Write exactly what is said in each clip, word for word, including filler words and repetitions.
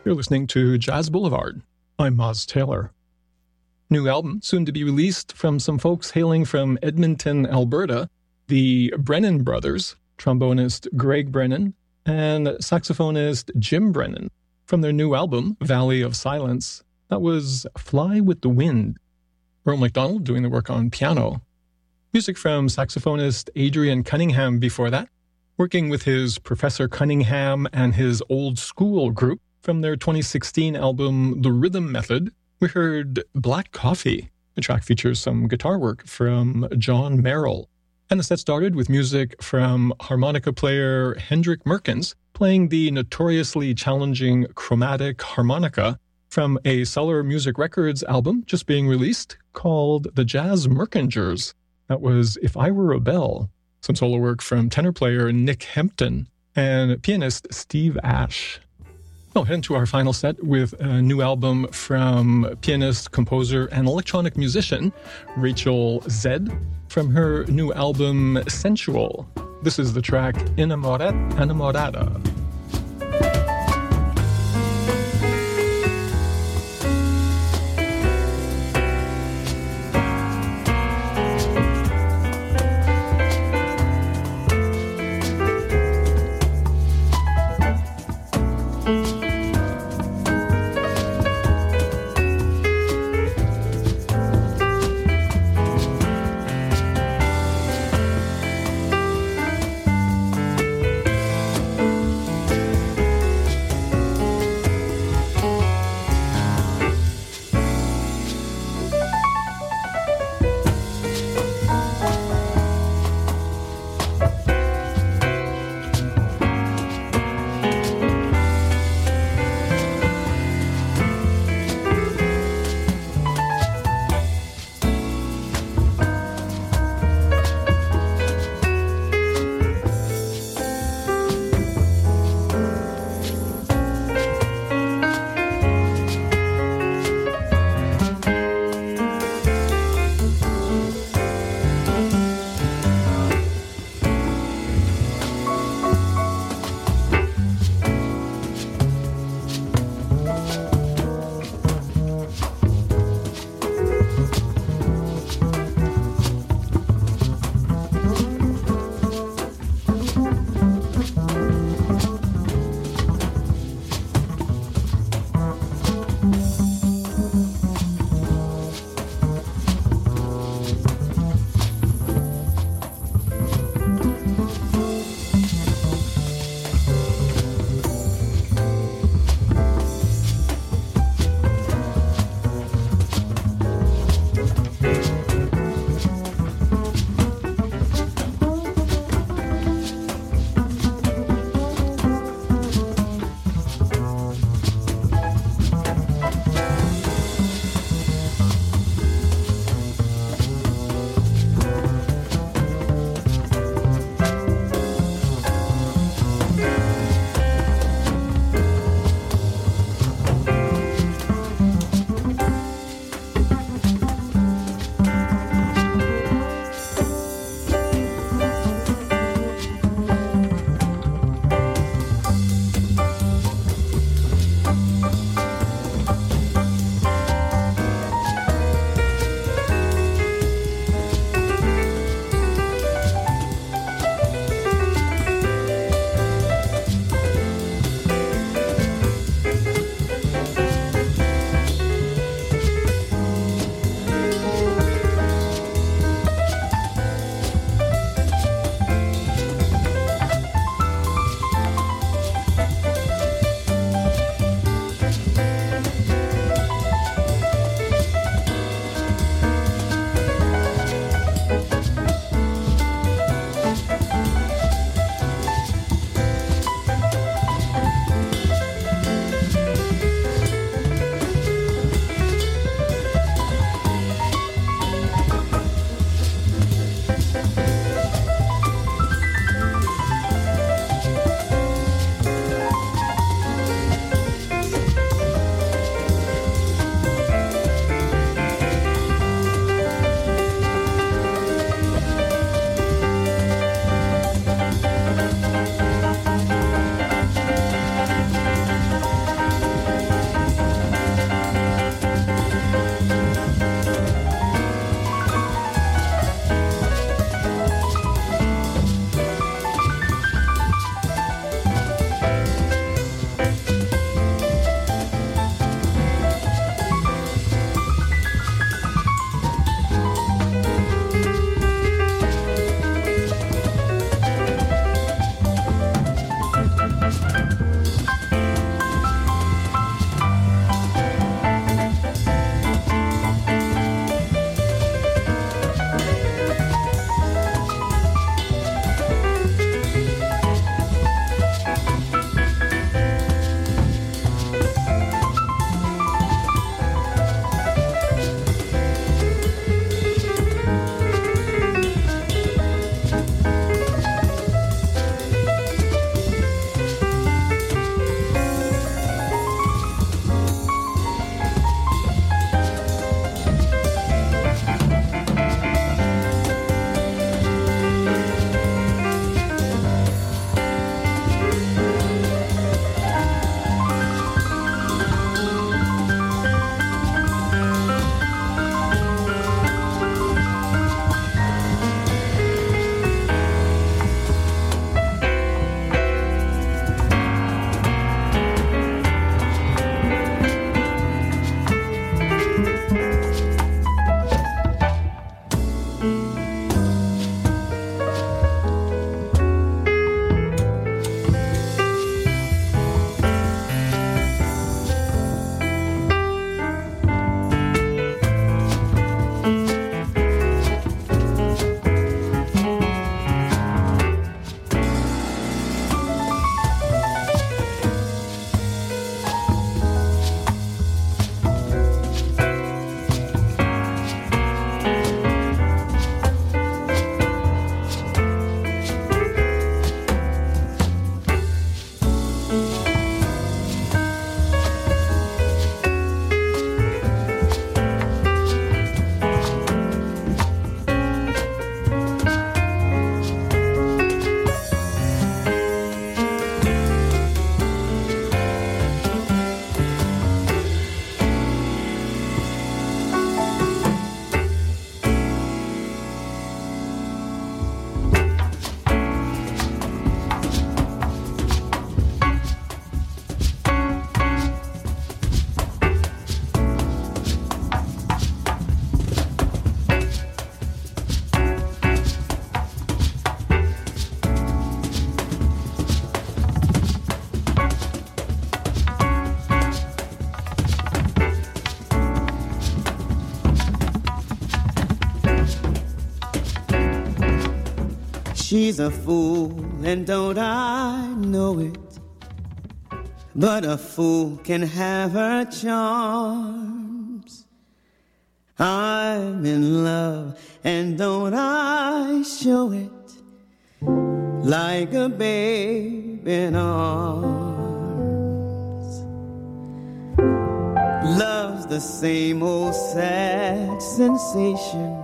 You're listening to Jazz Boulevard. I'm Moz Taylor. New album soon to be released from some folks hailing from Edmonton, Alberta, the Brennan brothers, trombonist Greg Brennan and saxophonist Jim Brennan, from their new album, Valley of Silence. That was Fly with the Wind. Earl MacDonald doing the work on piano. Music from saxophonist Adrian Cunningham before that, working with his Professor Cunningham and his Old School group. From their twenty sixteen album, The Rhythm Method, we heard Black Coffee. The track features some guitar work from John Merrill. And the set started with music from harmonica player Hendrik Merkens, playing the notoriously challenging chromatic harmonica from a Cellar Music Records album just being released called The Jazz Merkingers. That was If I Were a Bell. Some solo work from tenor player Nick Hempton and pianist Steve Ash. We'll head into our final set with a new album from pianist, composer, and electronic musician Rachel Zed from her new album Sensual. This is the track Inamorat Enamorada. She's a fool, and don't I know it? But a fool can have her charms. I'm in love, and don't I show it? Like a babe in arms. Love's the same old sad sensation,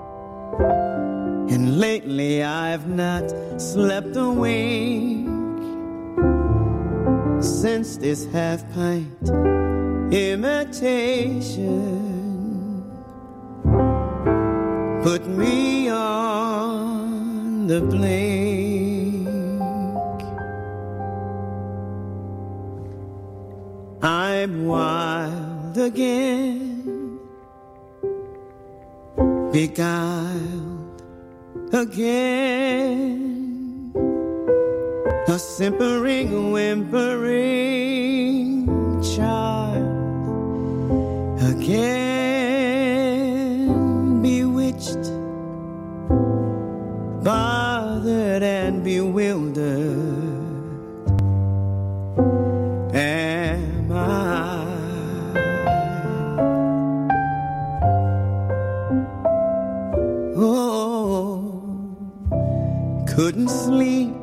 and lately I've not slept a wink since this half-pint imitation put me on the blink. I'm wild again, beguiled again, a simpering, whimpering child again, bewitched, bothered and bewildered am I. Oh, couldn't sleep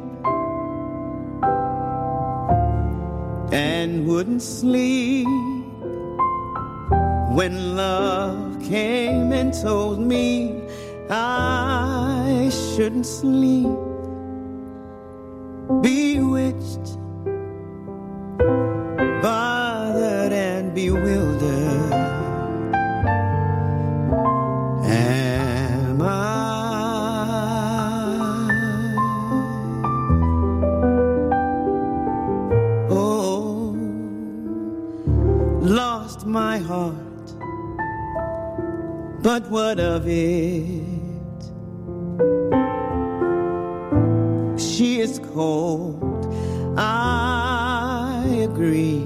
and wouldn't sleep when love came and told me I shouldn't sleep. Bewitched, bothered and bewildered am I. Oh, lost my heart, but what of it? She is cold, I agree.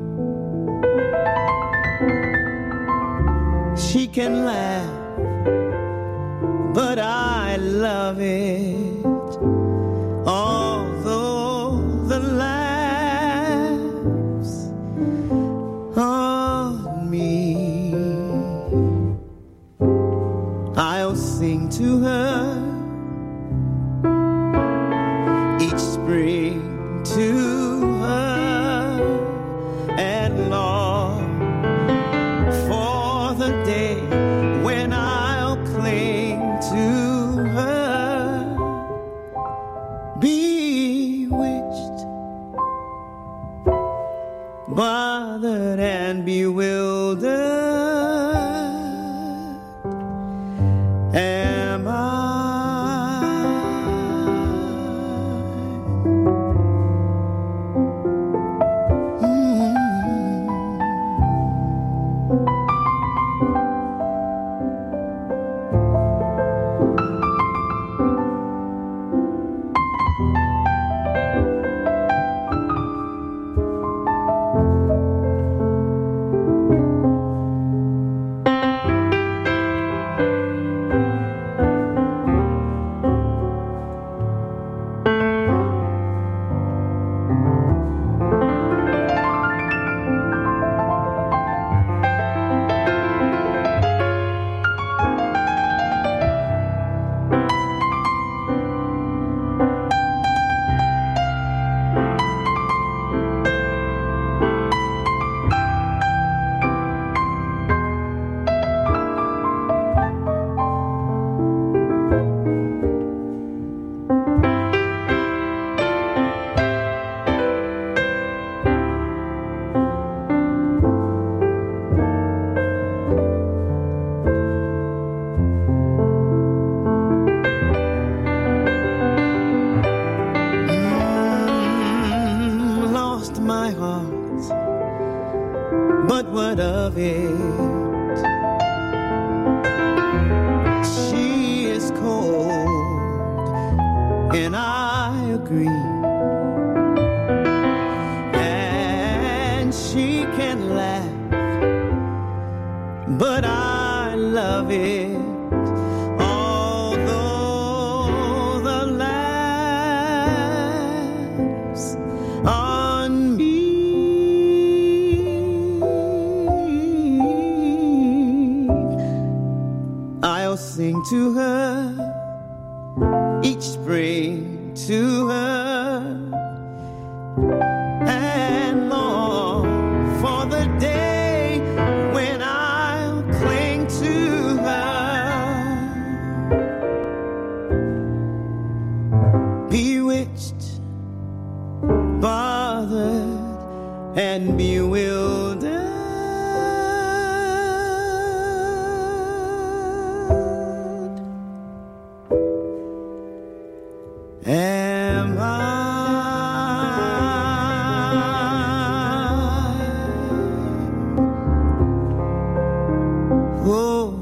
She can laugh, but I love it. Although the laughs on me, I'll sing to her each spring to her and long for the day when I'll cling to her, bewitched, bothered and bewildered am I. Love it, although the land sing to her each spring to her and long for the day when I'll cling to her. Bewitched, bothered, and bewildered. Am I? Oh.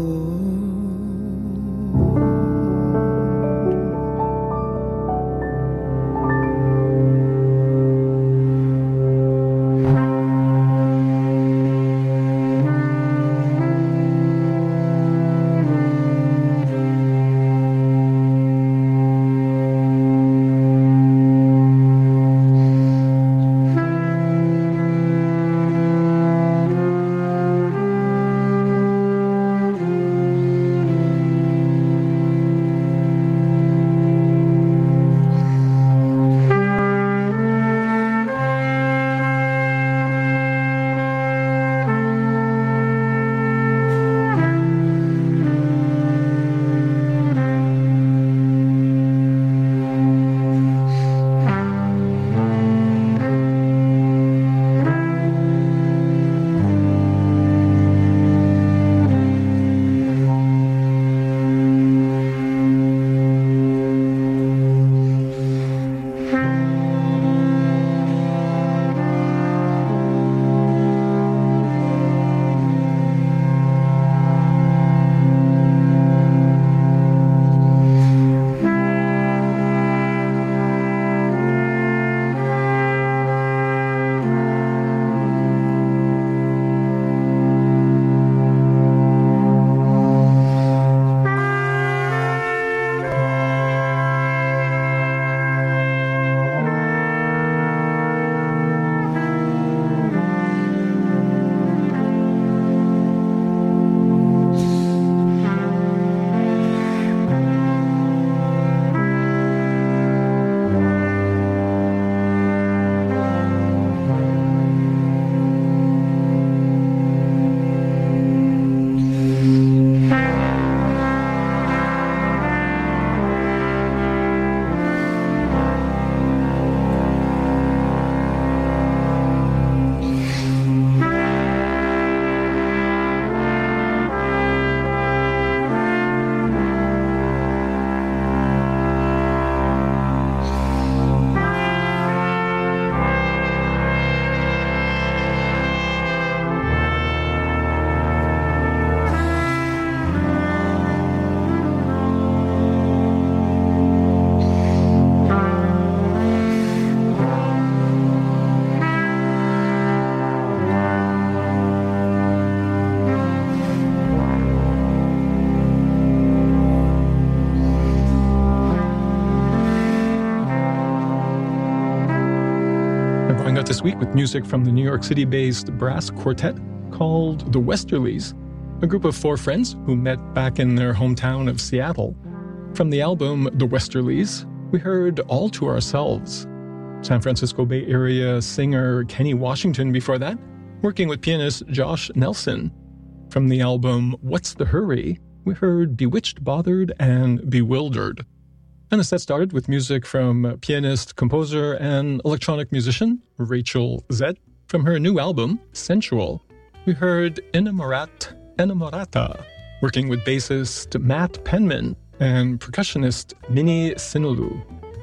Out this week with music from the New York City-based brass quartet called the Westerlies, a group of four friends who met back in their hometown of Seattle. From the album The Westerlies, we heard All to Ourselves. San Francisco Bay Area singer Kenny Washington before that, working with pianist Josh Nelson. From the album What's the Hurry, we heard Bewitched, Bothered, and Bewildered. And the set started with music from pianist, composer, and electronic musician Rachel Zed. From her new album, Sensual, we heard Inamorat Enamorata, working with bassist Matt Penman and percussionist Minnie Sinulu.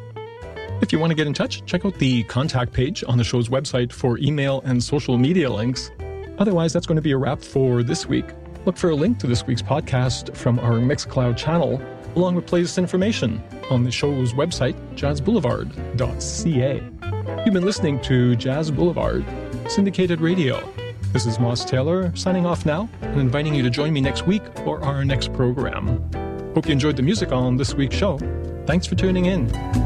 If you want to get in touch, check out the contact page on the show's website for email and social media links. Otherwise, that's going to be a wrap for this week. Look for a link to this week's podcast from our Mixcloud channel, along with playlist information on the show's website, jazz boulevard dot c a. You've been listening to Jazz Boulevard, syndicated radio. This is Moss Taylor, signing off now and inviting you to join me next week for our next program. Hope you enjoyed the music on this week's show. Thanks for tuning in.